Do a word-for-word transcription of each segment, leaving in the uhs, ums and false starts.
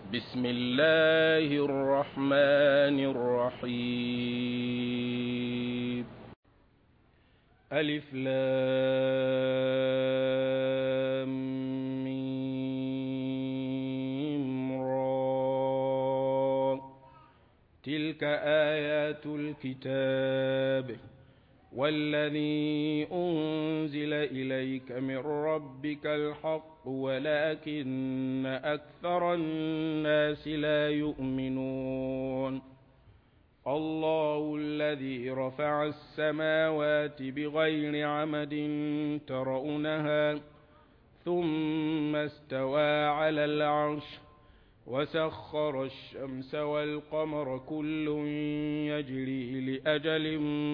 بسم الله الرحمن الرحيم. ألف لام ميم را. تلك آيات الكتاب والذي أنزل إليك من ربك الحق ولكن أكثر الناس لا يؤمنون. الله الذي رفع السماوات بغير عمد ترونها ثم استوى على العرش وسخر الشمس والقمر كل يجري لأجل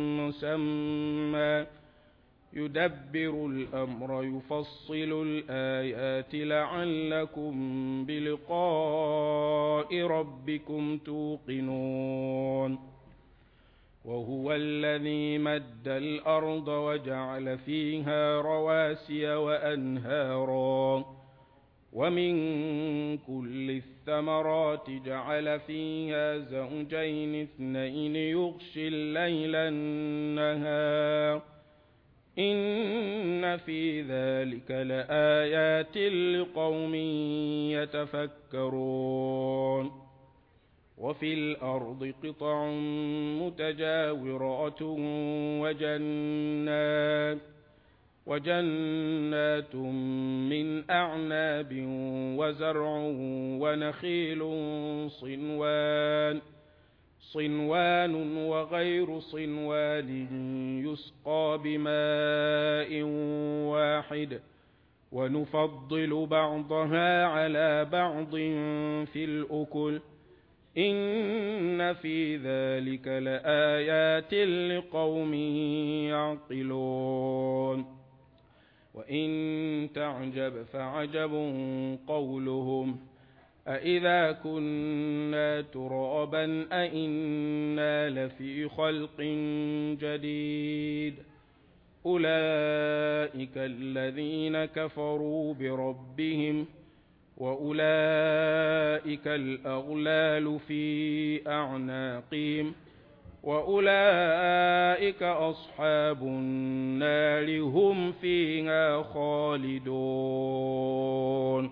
مسمى يدبر الأمر يفصل الآيات لعلكم بلقاء ربكم توقنون. وهو الذي مد الأرض وجعل فيها رواسي وأنهارا ومن كل الثمرات جعل فيها زوجين اثنين يغشي الليل النهار إن في ذلك لآيات لقوم يتفكرون. وفي الأرض قطع متجاورات وجنات وجنات من أعناب وزرع ونخيل صنوان صنوان وغير صنوان يسقى بماء واحد ونفضل بعضها على بعض في الأكل إن في ذلك لآيات لقوم يعقلون. وإن تعجب فعجب قولهم أإذا كنا ترابا أإنا لفي خلق جديد أولئك الذين كفروا بربهم وأولئك الأغلال في أعناقهم وأولئك أصحاب النار هم فيها خالدون.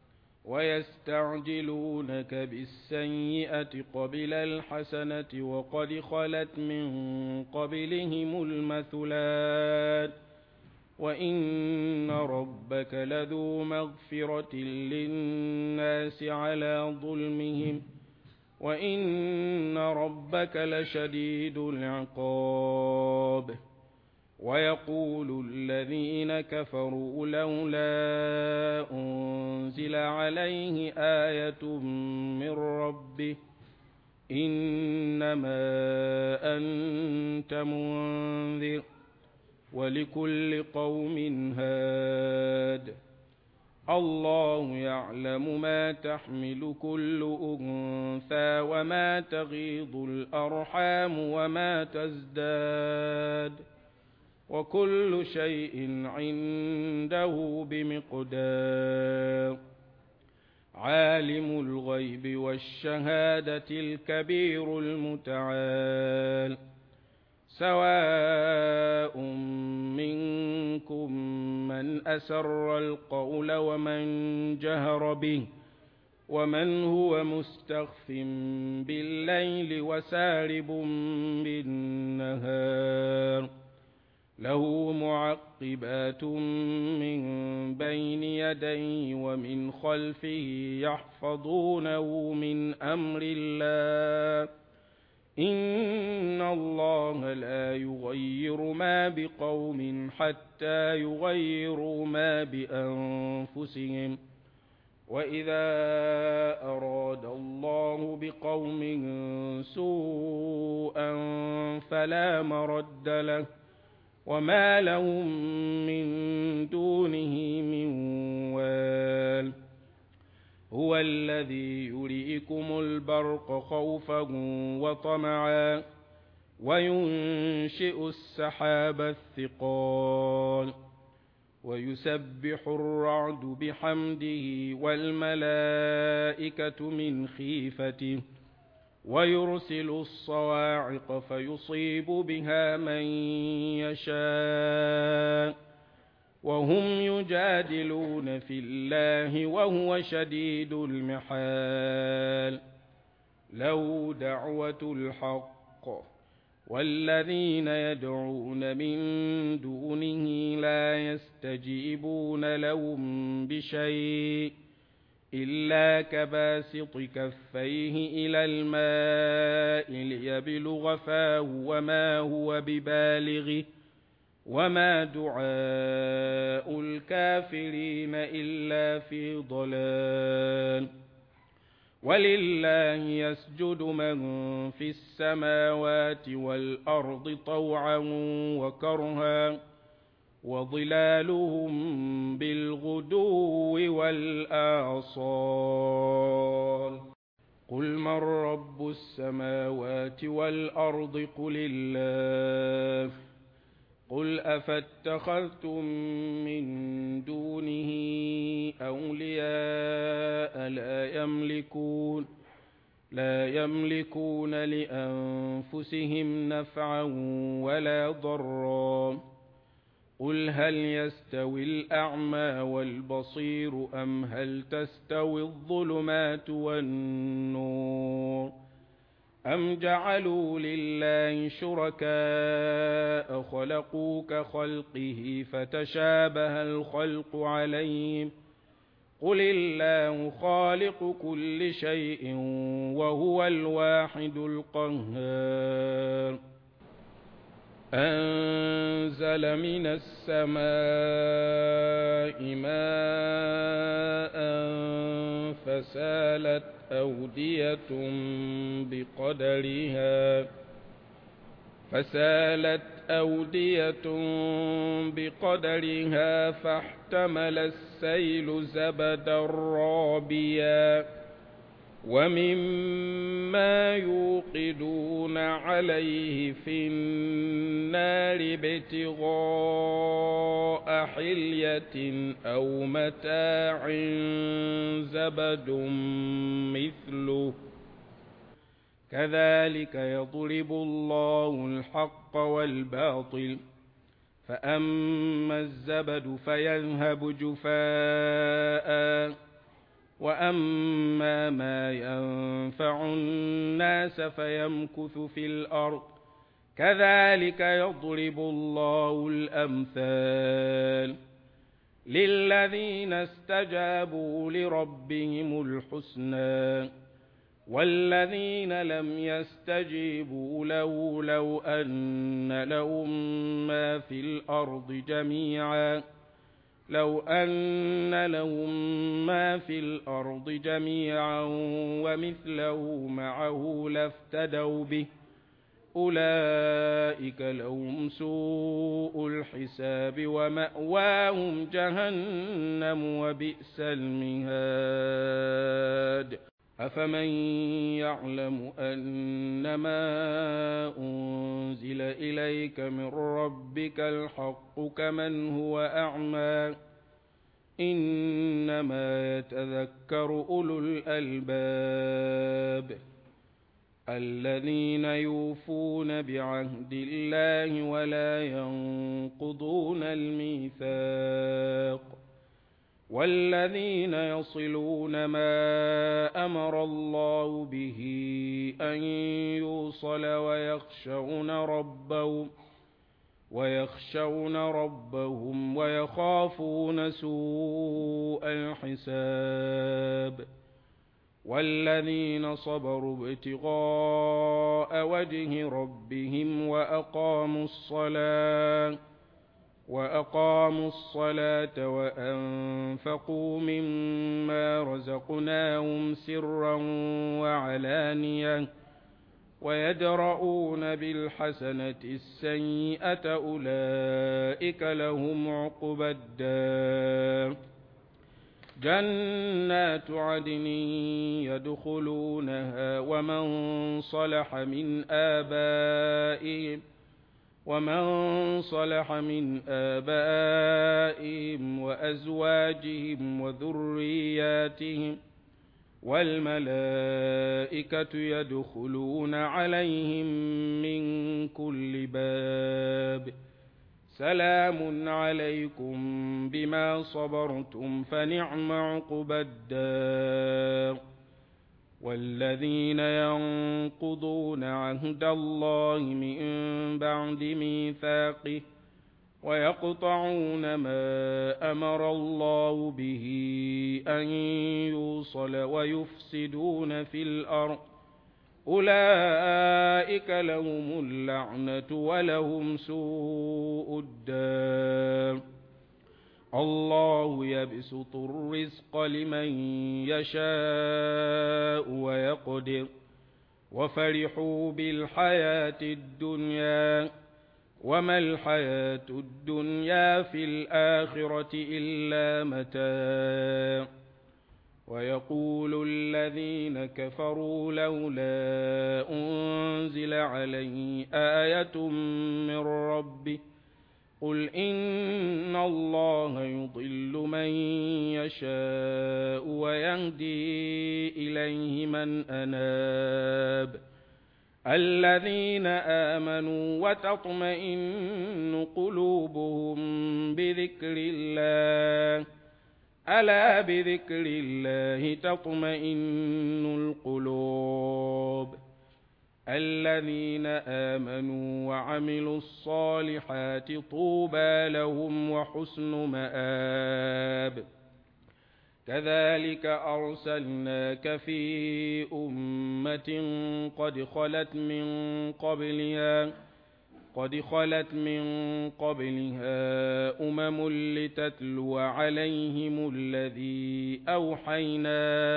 ويستعجلونك بالسيئة قبل الحسنة وقد خلت من قبلهم المثلات وإن ربك لذو مغفرة للناس على ظلمهم وإن ربك لشديد العقاب. ويقول الذين كفروا لولا أنزل عليه آية من ربه إنما أنت منذر ولكل قوم هاد. الله يعلم ما تحمل كل أنثى وما تغيض الأرحام وما تزداد وكل شيء عنده بمقدار. عالم الغيب والشهادة الكبير المتعال. سواء منكم من أسر القول ومن جهر به ومن هو مستخف بالليل وسارب بالنهار له معقبات من بين يديه ومن خلفه يحفظونه من أمر الله إن الله لا يغير ما بقوم حتى يغيروا ما بأنفسهم وإذا أراد الله بقوم سوءا فلا مرد له وما لهم من دونه من وال. هو الذي يريكم البرق خوفا وطمعا وينشئ السحاب الثقال ويسبح الرعد بحمده والملائكة من خيفته ويرسل الصواعق فيصيب بها من يشاء وهم يجادلون في الله وهو شديد المحال له دعوة الحق والذين يدعون من دونه لا يستجيبون لهم بشيء إلا كباسط كفيه إلى الماء ليبلغ فاه وما هو ببالغه وما دعاء الكافرين إلا في ضلال ولله يسجد من في السماوات والأرض طوعا وكرها وظلالهم بالغدو والآصال قل من رب السماوات والأرض قل الله قل أفاتخذتم من دونه أولياء لا يملكون لا يملكون لأنفسهم نفعا ولا ضرا قل هل يستوي الأعمى والبصير أم هل تستوي الظلمات والنور أم جعلوا لله شركاء خلقوا كخلقه فتشابه الخلق عليهم قل الله خالق كل شيء وهو الواحد القهار أنزل من السماء ماء فسالت أودية بقدرها فسالت أودية بقدرها فاحتمل السيل زبدا رابيا ومما يوقدون عليه في النار ابتغاء حلية أو متاع زبد مثله كذلك يضرب الله الحق والباطل فأما الزبد فيذهب جفاء وأما ما ينفع الناس فيمكث في الأرض كذلك يضرب الله الأمثال للذين استجابوا لربهم الحسنى والذين لم يستجيبوا له لو أن لهم ما في الأرض جميعا لو أن لهم ما في الأرض جميعا ومثله معه لافتدوا به أولئك لهم سوء الحساب ومأواهم جهنم وبئس المهاد أفمن يعلم أنما أنزل إليك من ربك الحق كمن هو أعمى إنما يتذكر أولو الألباب الذين يوفون بعهد الله ولا ينقضون الميثاق والذين يصلون ما أمر الله به أن يوصل ويخشون ربهم ويخشون ربهم ويخافون سوء الحساب والذين صبروا ابتغاء وجه ربهم وأقاموا الصلاة وأقاموا الصلاة وأنفقوا مما رزقناهم سرا وعلانية ويدرؤون بالحسنة السيئة أولئك لهم عقبى الدار جنات عدن يدخلونها ومن صلح من آبائهم ومن صلح من آبائهم وأزواجهم وذرياتهم والملائكة يدخلون عليهم من كل باب سلام عليكم بما صبرتم فنعم عقبى الدار والذين ينقضون عهد الله من بعد ميثاقه ويقطعون ما أمر الله به أن يوصل ويفسدون في الأرض أولئك لهم اللعنة ولهم سوء الدار الله يبسط الرزق لمن يشاء ويقدر وفرحوا بالحياة الدنيا وما الحياة الدنيا في الآخرة إلا متاع ويقول الذين كفروا لولا أنزل عليه آية من ربه قل إن الله يضل من يشاء ويهدي إليه من أناب الذين آمنوا وتطمئن قلوبهم بذكر الله ألا بذكر الله تطمئن القلوب الذين آمنوا وعملوا الصالحات طوبى لهم وحسن مآب كذلك أرسلناك في أمة قد خلت من قبلها قد خلت من قبلها أمم لتتلو عليهم الذي أوحينا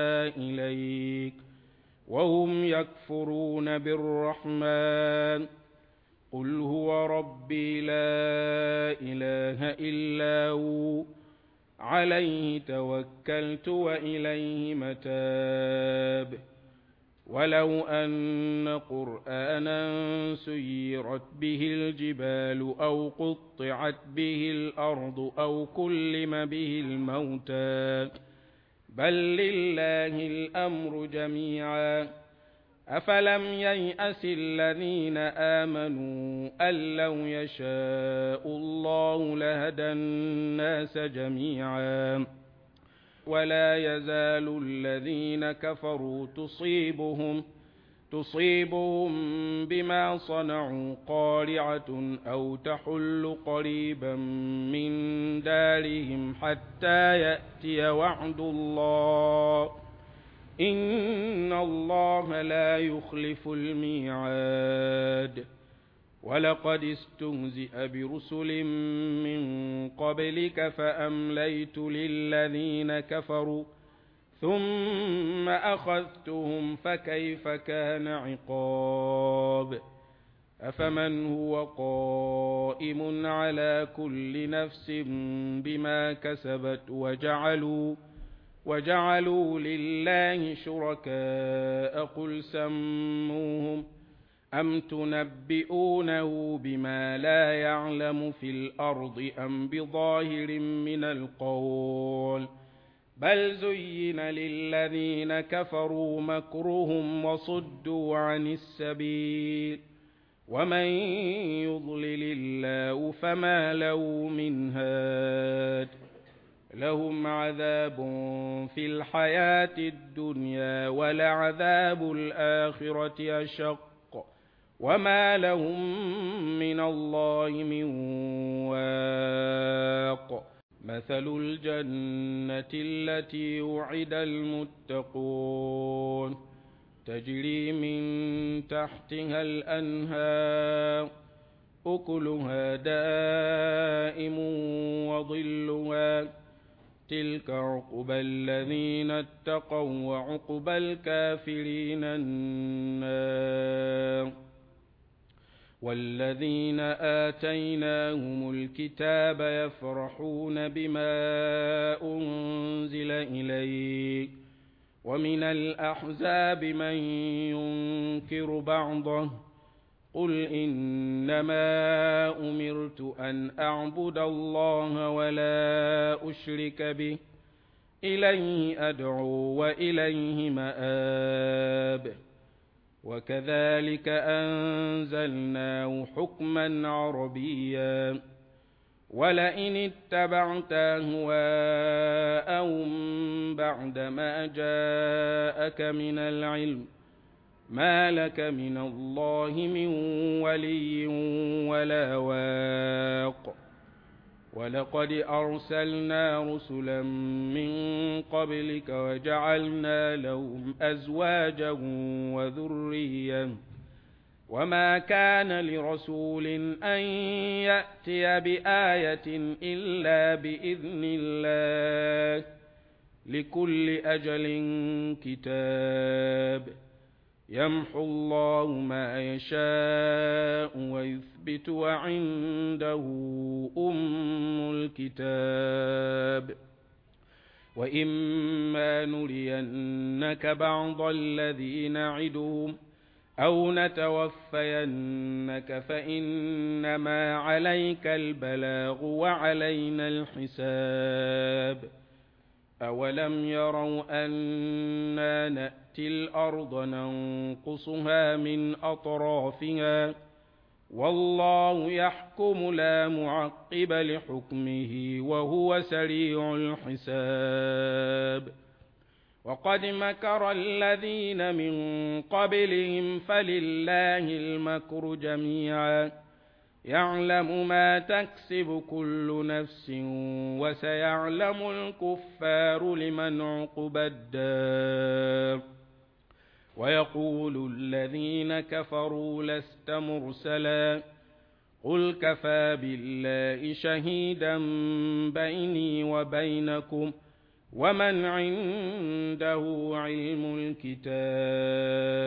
إليك وهم يكفرون بالرحمن قل هو ربي لا إله إلا هو عليه توكلت وإليه متاب ولو أن قرآنا سيرت به الجبال أو قطعت به الأرض أو كلم به الموتى بل لله الأمر جميعا أفلم ييأس الذين آمنوا أن لو يشاء الله لهدى الناس جميعا ولا يزال الذين كفروا تصيبهم تصيبهم بما صنعوا قارعة أو تحل قريبا من دارهم حتى يأتي وعد الله إن الله لا يخلف الميعاد ولقد استهزئ برسل من قبلك فأمليت للذين كفروا ثم أخذتهم فكيف كان عقاب أفمن هو قائم على كل نفس بما كسبت وجعلوا وجعلوا لله شركاء قل سموهم أم تنبئونه بما لا يعلم في الأرض أم بظاهر من القول بل زين للذين كفروا مكرهم وصدوا عن السبيل ومن يضلل الله فما له من هاد لهم عذاب في الحياة الدنيا ولعذاب الآخرة أشق وما لهم من الله من واق مثل الجنة التي وعد المتقون تجري من تحتها الأنهار أكلها دائم وظلها تلك عقبى الذين اتقوا وعقبى الكافرين النار والذين آتيناهم الكتاب يفرحون بما أنزل إليك ومن الأحزاب من ينكر بعضه قل إنما أمرت أن أعبد الله ولا أشرك به إليه أدعو وإليه مآب وكذلك أنزلناه حكما عربيا ولئن اتبعت أهواءهم بعدما جاءك من العلم ما لك من الله من ولي ولا واق ولقد أرسلنا رسلا من قبلك وجعلنا لهم أزواجا وذريا وما كان لرسول أن يأتي بآية إلا بإذن الله لكل أجل كتاب يمحو الله ما يشاء ويثبت وعنده أم الكتاب وإما نرينك بعض الذي نعدهم أو نتوفينك فإنما عليك البلاغ وعلينا الحساب أولم يروا أنا نأتي الأرض ننقصها من أطرافها والله يحكم لا معقب لحكمه وهو سريع الحساب وقد مكر الذين من قبلهم فلله المكر جميعا يعلم ما تكسب كل نفس وسيعلم الكفار لمن عقبى الدار ويقول الذين كفروا لست مرسلا قل كفى بالله شهيدا بيني وبينكم ومن عنده علم الكتاب